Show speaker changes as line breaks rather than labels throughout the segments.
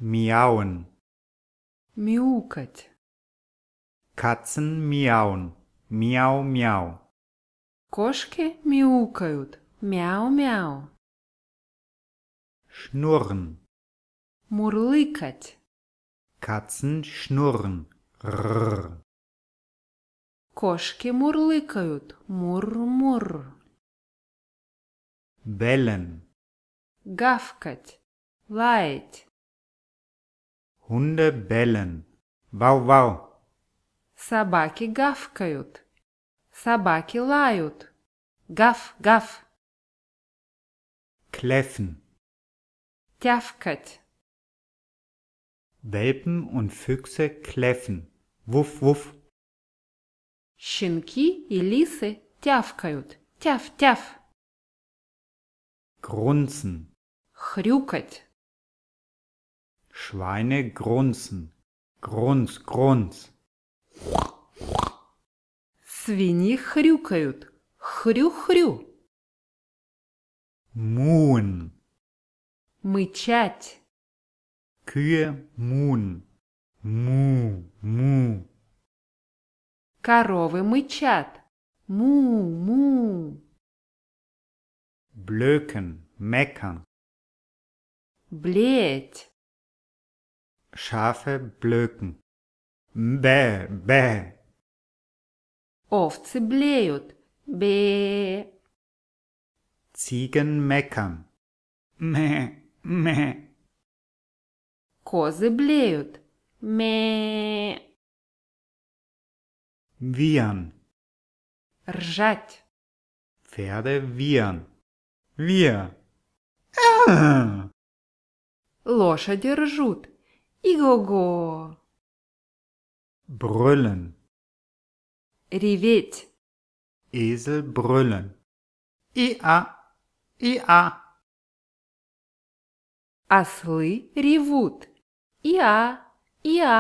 miauen.
Мяукать.
Katzen miauen. Miau, miau.
Кошки мяукают. Мяу-мяу.
Schnurren.
Мурлыкать.
Katzen schnurren. Rrr.
Кошки мурлыкают. Мур-мур.
Bellen.
Гавкать. Лаять.
Hunde bellen. Wau, wau.
Собаки гавкают. Собаки лают. Гав-гав.
Kläffen.
Тявкать.
Welpen und Füchse kläffen. Wuff, wuff.
Щенки и лисы тявкают. Тяв-тяв.
Grunzen.
Хрюкать.
Schweine grunzen. Grunz, grunz.
Свиньи хрюкают. Хрю-хрю.
Muhen.
Мычать.
Kühe muhen. Mu, mu.
Коровы мычат. Му-му.
Blöken, meckern.
Блеять.
Schafe blöken. Bäh, bäh.
Овцы блеют. Бе.
Ziegen meckern. Meh, meh.
Козы блеют. Ме.
Wiehern.
Ржать.
Pferde wiehern. Wir. Ah!
Лошади ржут. Иго-го.
Brüllen.
Реветь.
Esel brüllen. Ia, ia.
Ослы ревут. Иа, иа.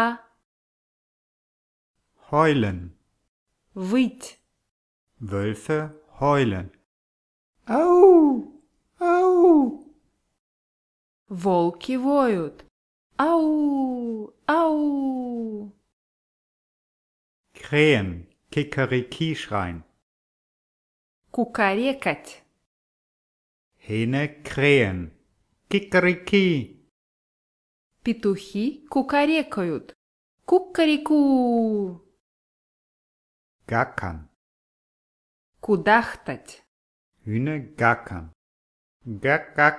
Heulen.
Выть.
Wölfe heulen. Au, au.
Волки воют. Ау, ау.
Krähen. Kikeriki schreien.
Кукарекать.
Hähne krähen. Kikeriki.
Петухи кукарекают. Кукареку.
Gackern.
Кудахтать.
Hühner gackern. Gack, gack.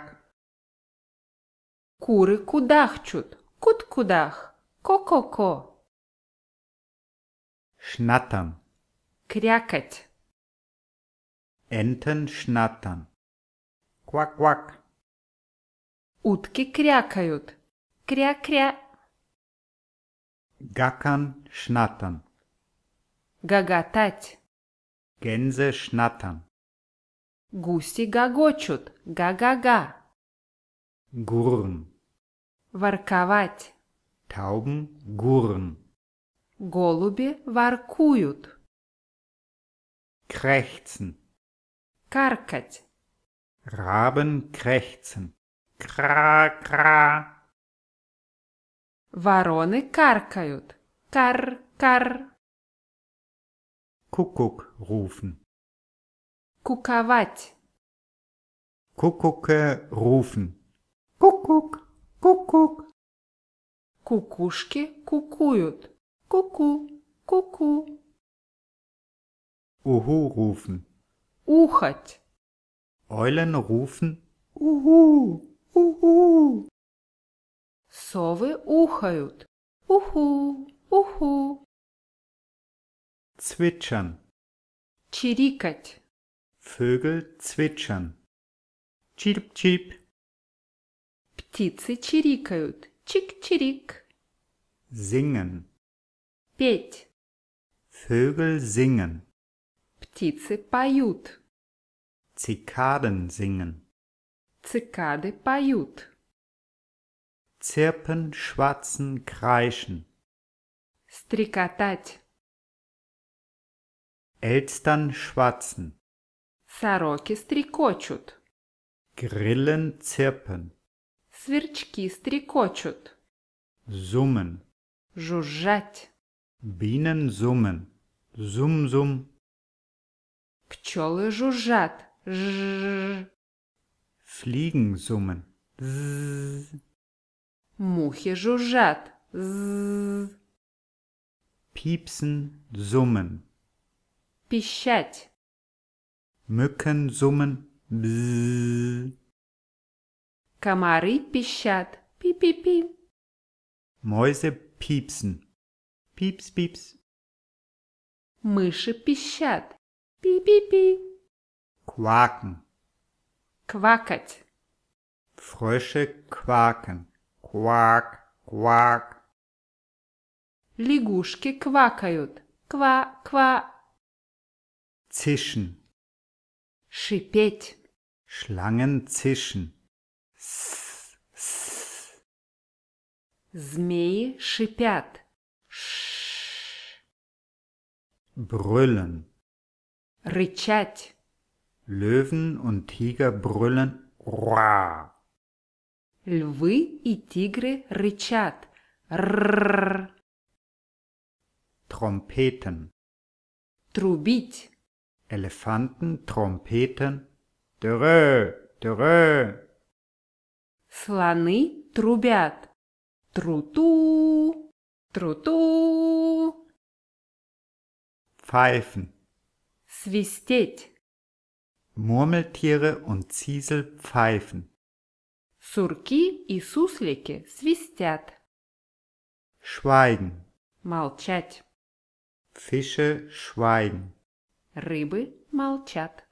Куры кудахчут. Кут-кудах. Ко-ко-ко.
Schnattern.
Крякать.
Enten schnattern. Quack, quack.
Утки крякают. Кря-кря.
Gackern, schnattern.
Гоготать.
Gänse schnattern.
Гуси гогочут. Га-га-га.
Gurren.
Ворковать.
Tauben gurren.
Голуби воркуют.
Krächzen.
Каркать.
Raben krächzen. Kra, kra.
Вороны каркают. Кар-кар.
Kuckuck rufen.
Куковать.
Kuckucke rufen. Kuckuck, kuckuck.
Кукушки кукуют. Ку-ку, ку-ку.
Uhu rufen.
Ухать.
Eulen rufen. Uhu, uhu.
Совы ухают. Уху, уху.
Zwitschern.
Чирикать.
Vögel zwitschern. Chirp, chirp.
Птицы чирикают. Чик-чирик.
Singen.
Петь.
Vögel singen.
Птицы поют.
Zikaden singen.
Цикады поют.
Zirpen, schwatzen, kreischen.
Стрекотать.
Elstern schwatzen.
Сороки стрекочут.
Grillen zirpen.
Сверчки стрекочут.
summen,
жужжать.
Bienen summen, sum, sum,
Пчелы жужжат. Жжж.
Fliegen summen, zzz,
Мухи жужжат. Ззз.
piepsen, summen,
Пищать.
Mücken summen, bzzz,
Комары пищат. Пи-пи-пи.
Mäuse piepsen, pieps, pieps,
Мыши пищат. Пи-пи-пи.
quaken,
Квакать.
Frösche quaken, quak, quak,
Лягушки квакают. Ква-ква.
zischen,
Шипеть.
Schlangen zischen, s, s,
Змеи шипят. Ш.
brüllen,
Рычать.
Löwen und Tiger brüllen, Ruah.
Львы и тигры рычат. Рррр.
Trompeten,
Трубить.
Elefanten trompeten, Dörö, Dörö,
Слоны трубят. Тру-ту. Тру-ту.
Pfeifen,
Свистеть.
Murmeltiere und Ziesel pfeifen,
Сурки и суслики свистят.
schweigen,
Молчать.
Fische schweigen.
Рыбы молчат.